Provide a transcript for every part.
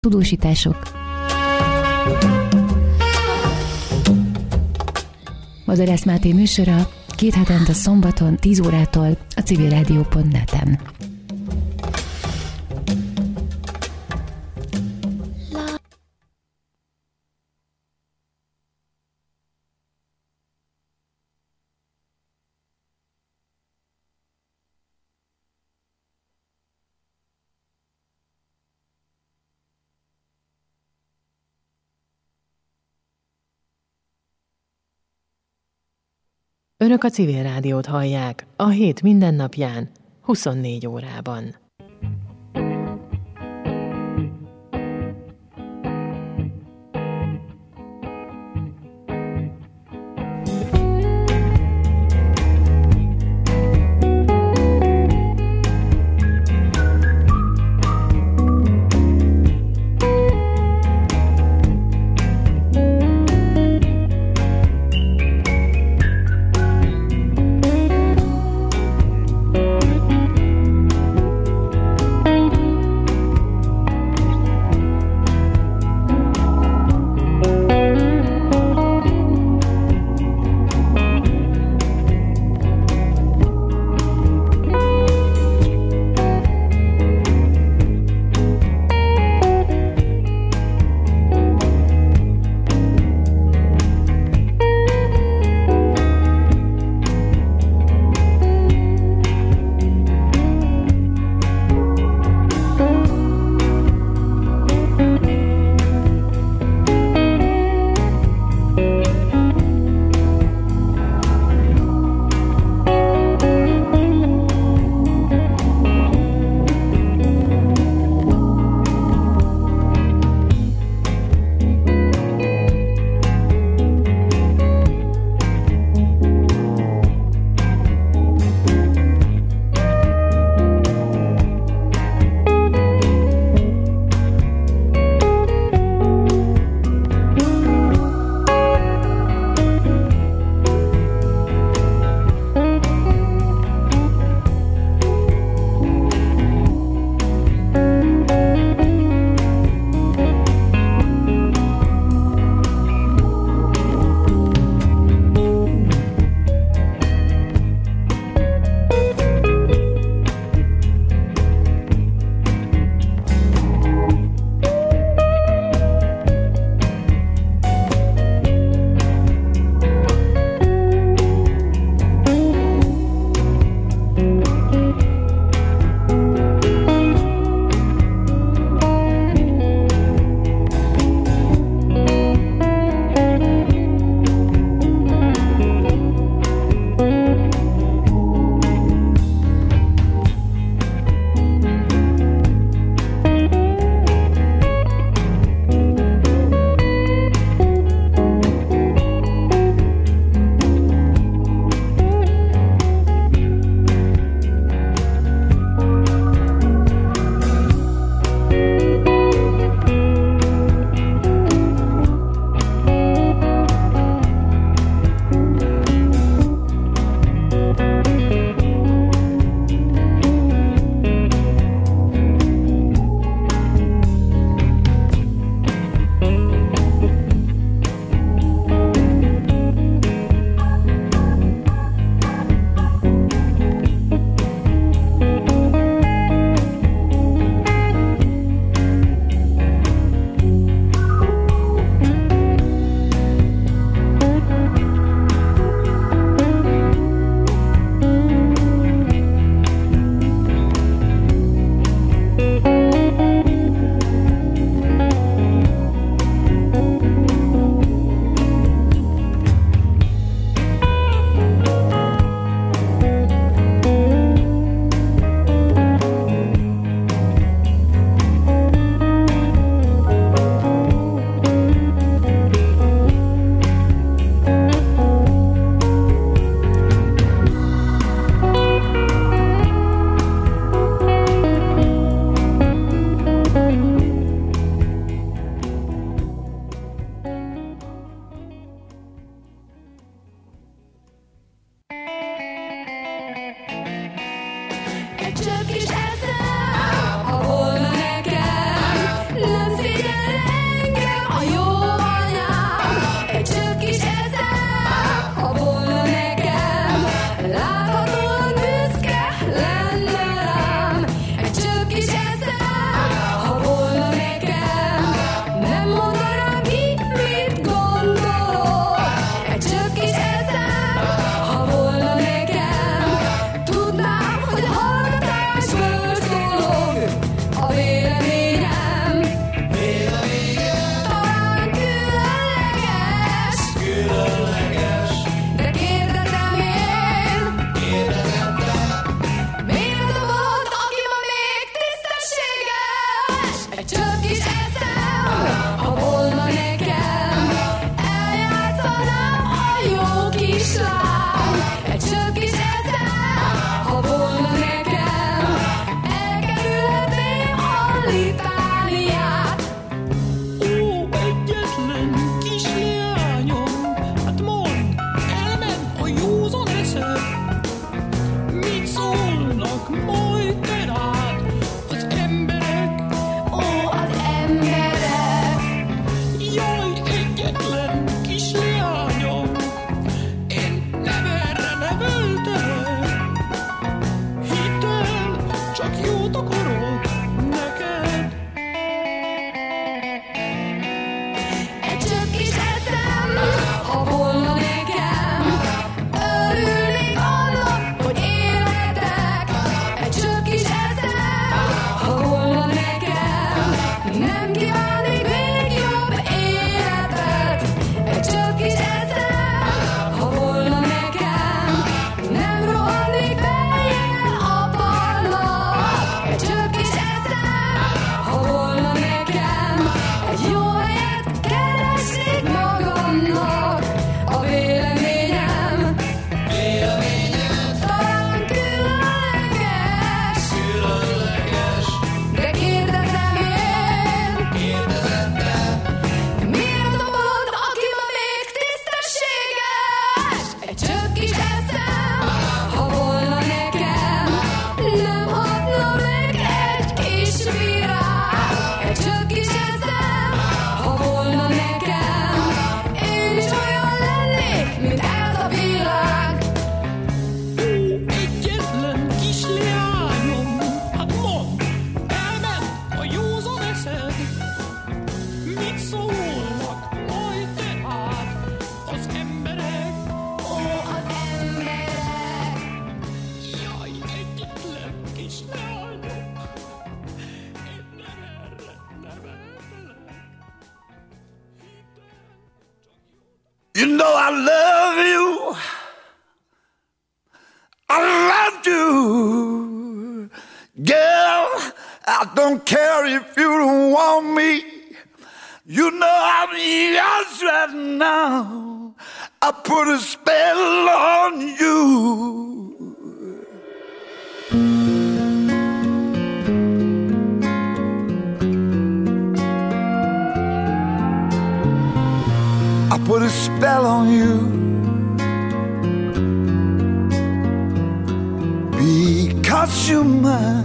tudósítások. Madarász Máté műsora 2 hetente szombaton 10 órától a civilradio.net-en. Önök a Civil Rádiót hallják a hét mindennapján, 24 órában. szólnak majd tehát az emberek. Jaj, egyetlen kis leányom, én nem erre nevelek. You know I love you. I love you. Girl, I don't care if you don't want me. You know I'm yours right now. I put a spell on you. I put a spell on you. Because you're mine.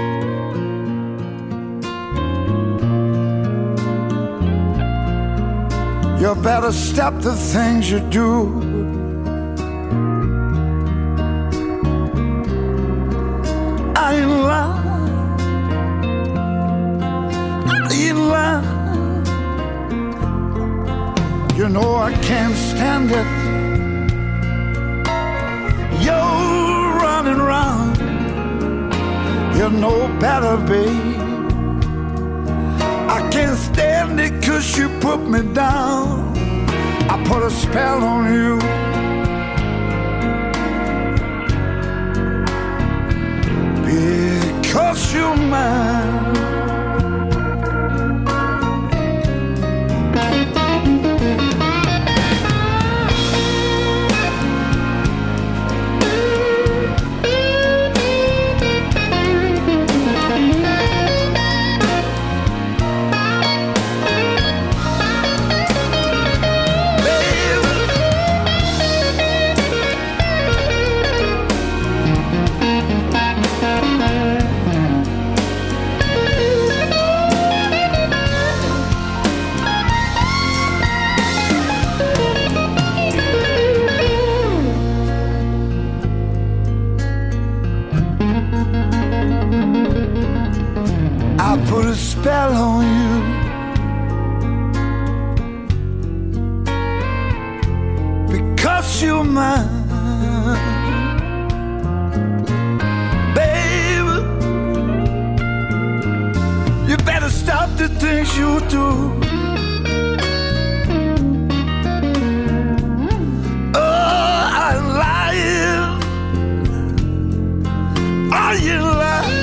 You better stop the things you do. I ain't lying. I ain't lying. You know I can't stand it. You're running around. You know better, babe. I can't stand it 'cause you put me down. I put a spell on you. Because you're mine. I put a spell on you. Because you're mine. Baby, you better stop the things you do. Oh, I'm lying. Are you lying?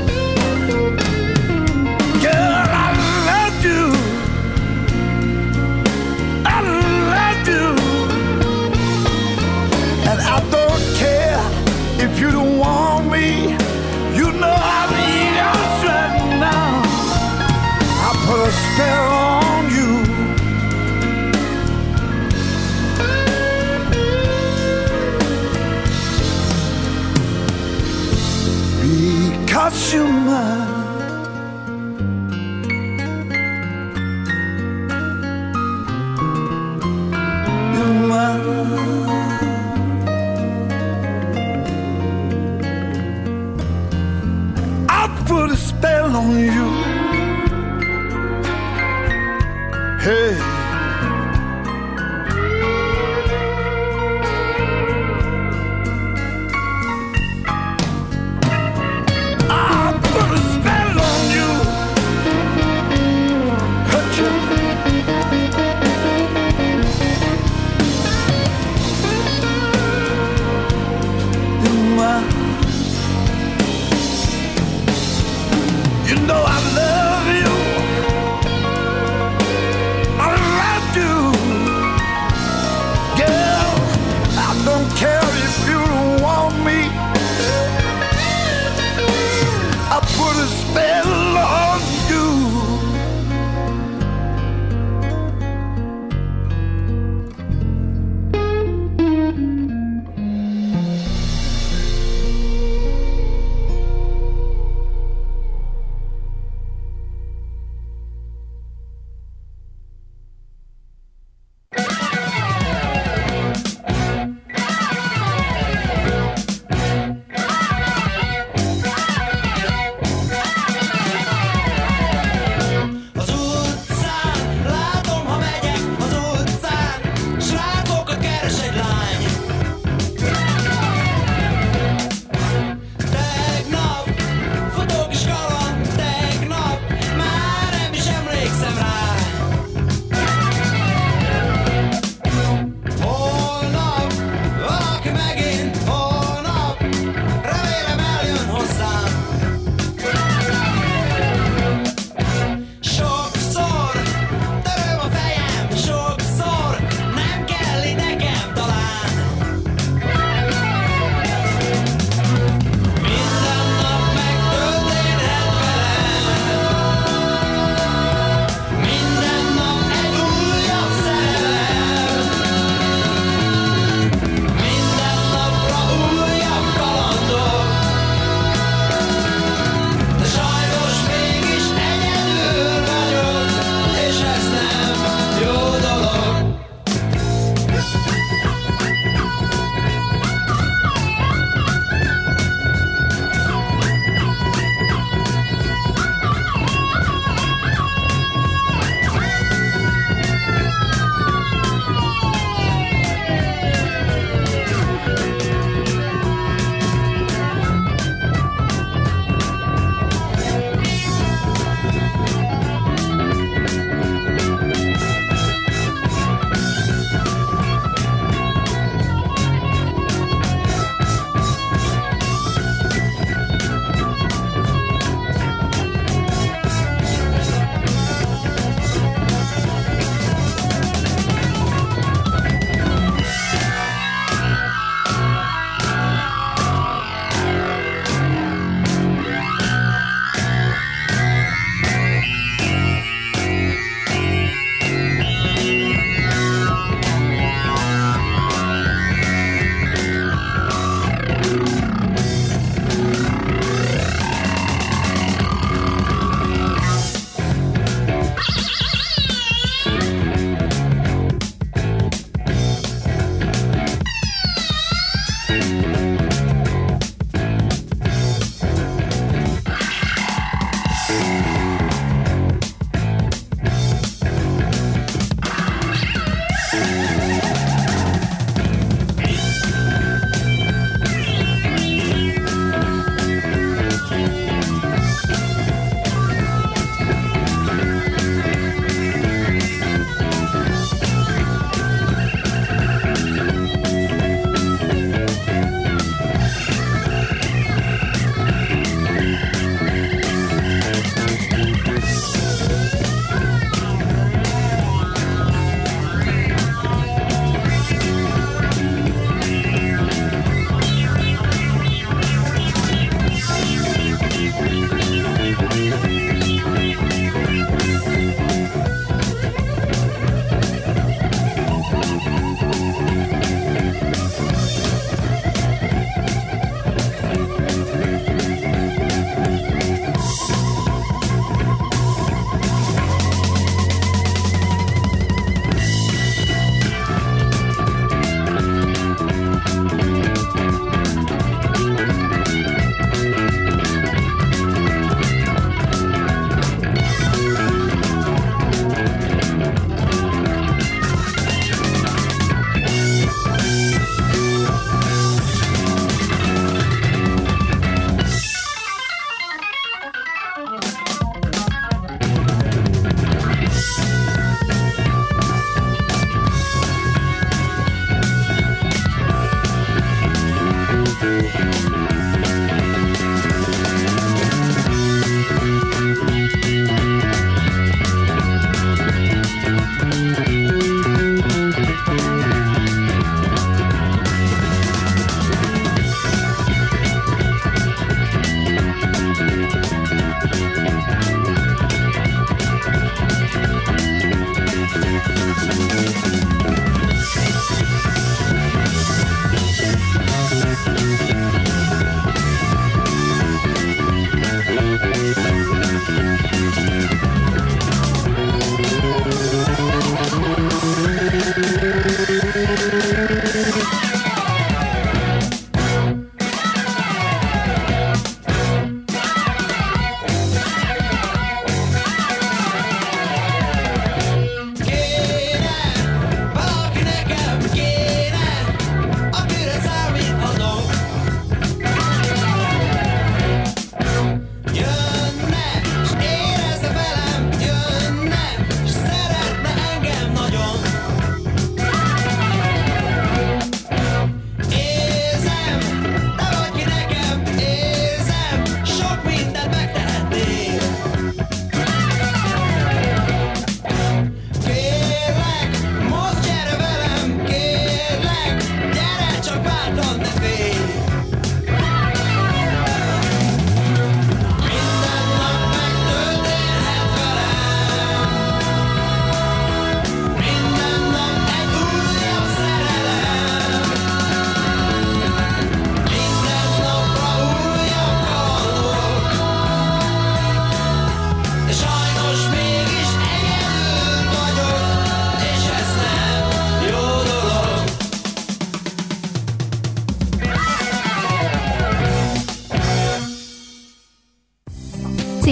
If you don't want me, you know I'm yours right now. I put a spell on you. Because you're mine. You're mine. Put a spell on you. Hey. I put a spell on you. Hurt you. You're mine. You know I love you. I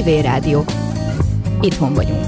Civil Rádió. Itthon vagyunk.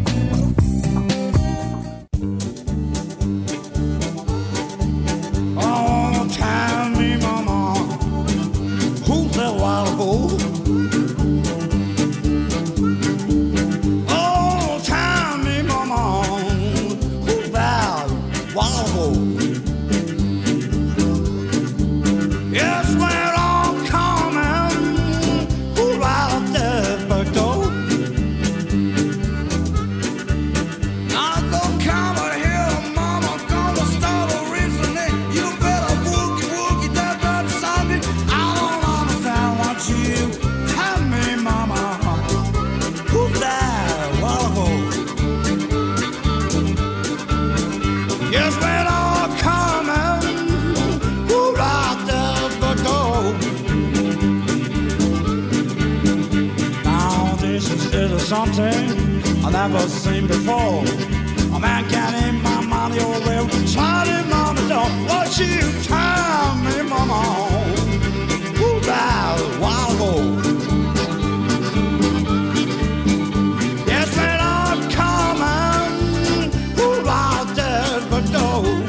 Something I've never seen before. A man getting my money or will Charlie, mama, don't want you tell me, mama, who that wild boy? Yes, when I'm coming, who out there but no.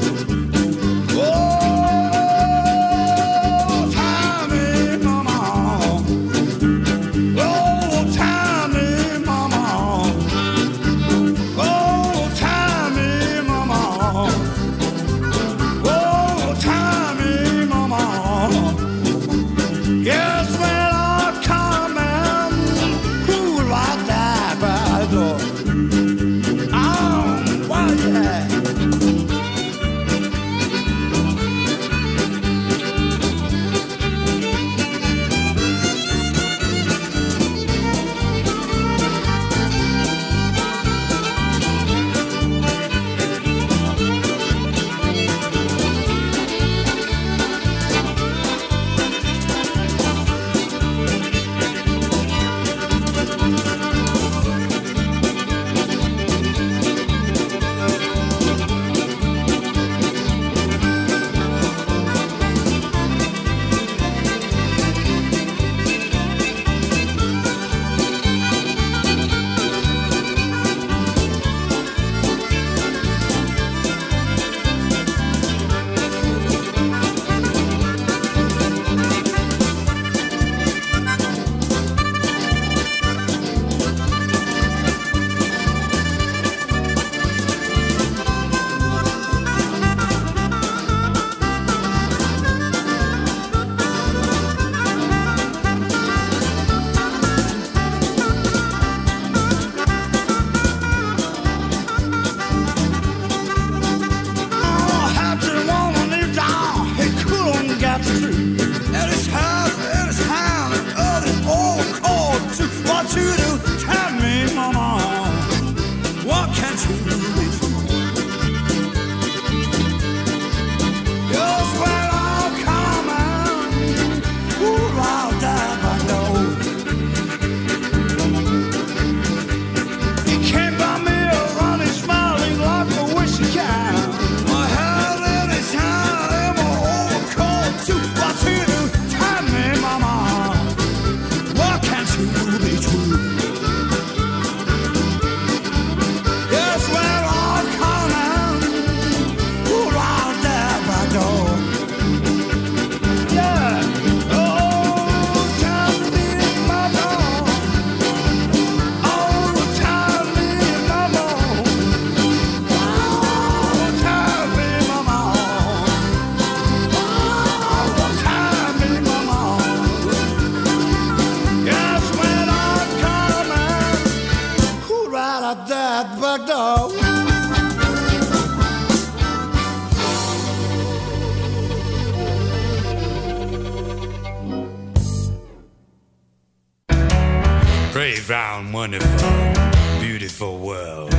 Round, wonderful, beautiful world,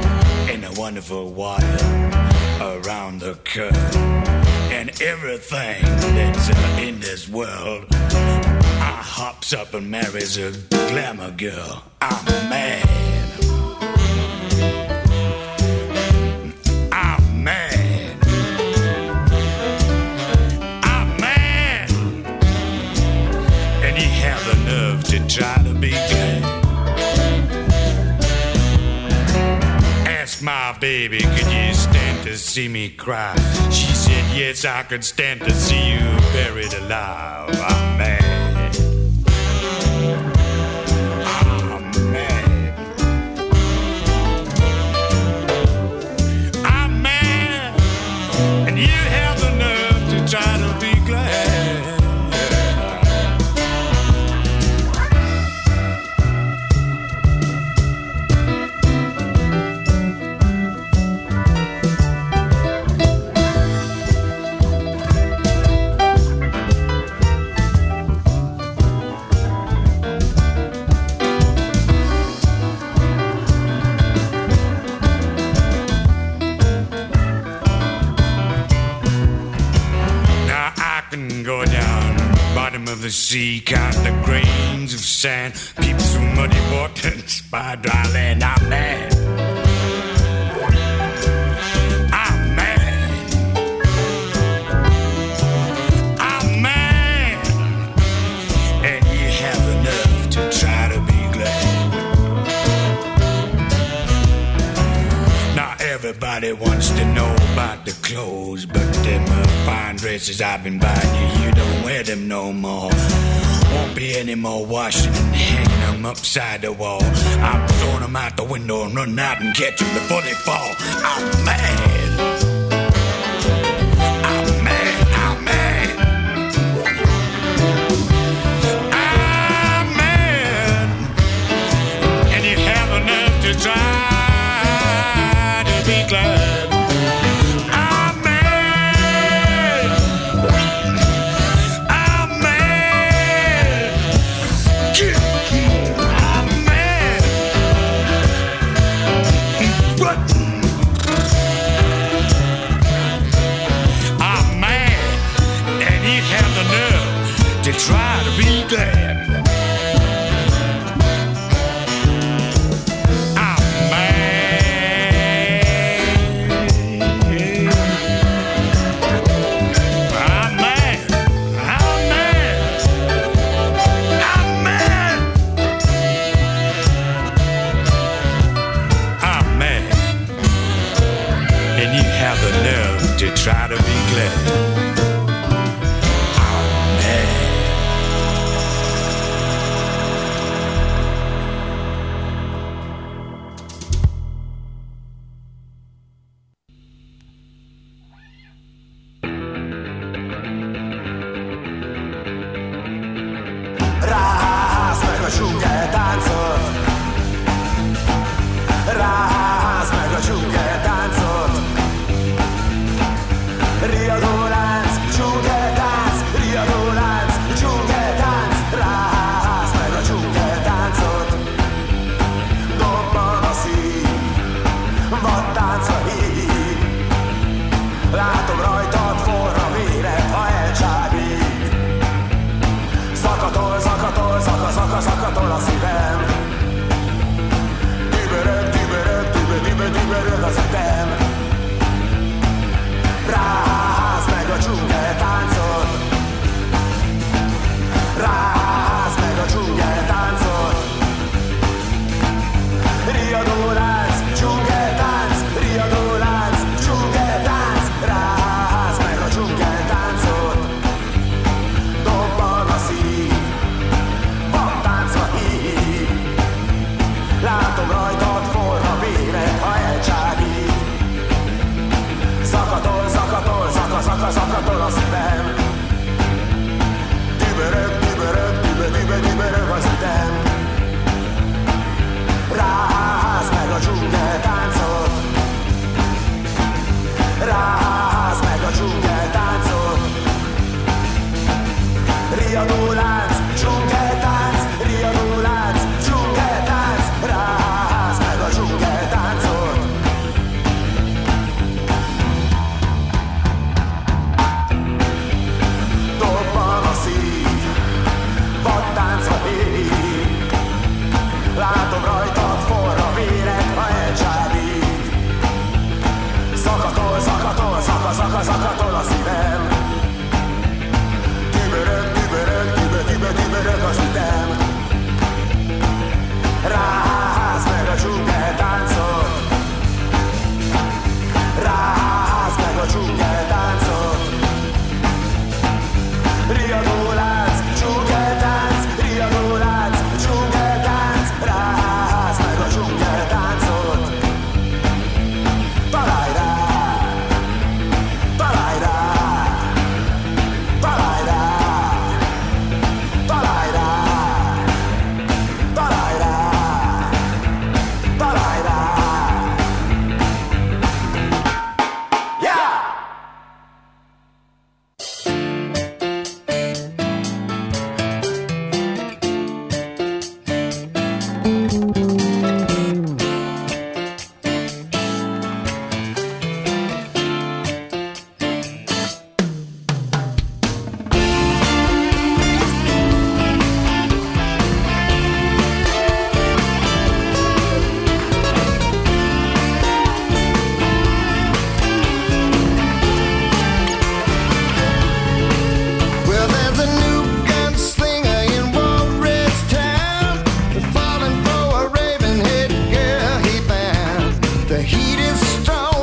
and a wonderful water around the curve, and everything that's in this world. I hops up and marries a glamour girl. I'm mad. I'm mad. I'm mad. And you have the nerve to try to be gay. asked my baby, could you stand to see me cry? She said, yes, I could stand to see you buried alive. I'm mad. I'm mad. I'm mad. And you have the nerve to try to be glad. Go down the bottom of the sea, count the grains of sand, peep through muddy waters by dry land. I'm mad. I'm mad. I'm mad. And you have the nerve to try to be glad. Now everybody wants to know about the clothes, but them fine dresses I've been buying you, you don't wear them no more. Won't be any more washing and hanging them upside the wall. I'm throwing them out the window and run out and catch them before they fall. I'm mad. I'm mad. I'm mad. I'm mad. And you have enough to try to be glad. To try to be glad. I'm mad. I'm mad. I'm mad. I'm mad. I'm mad. And you have the nerve to try to be glad.